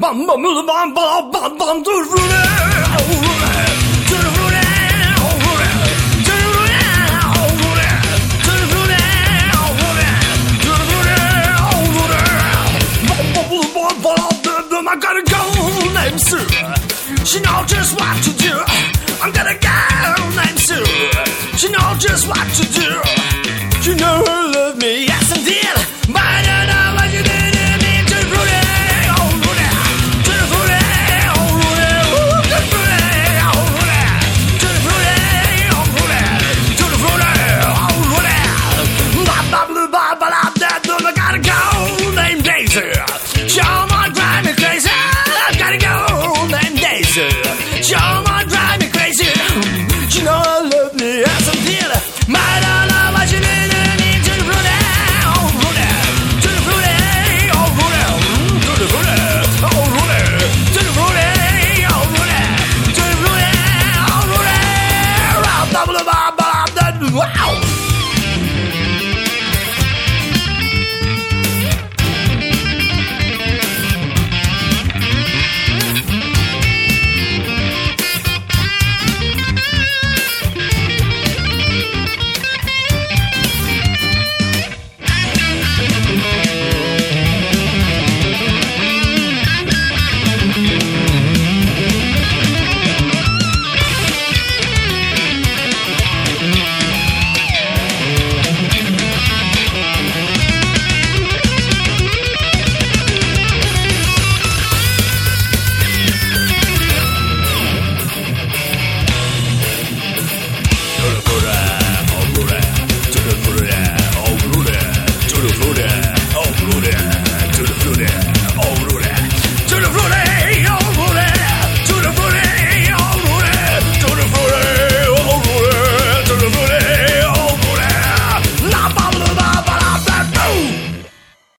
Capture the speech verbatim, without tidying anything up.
bum bum bum bum bum bum bum to the fruit, to the fruit, to the fruit, to the fruit, to the fruit. I got a girl named Sue. She knows just what to do. I got a girl named Sue. She knows just what to do.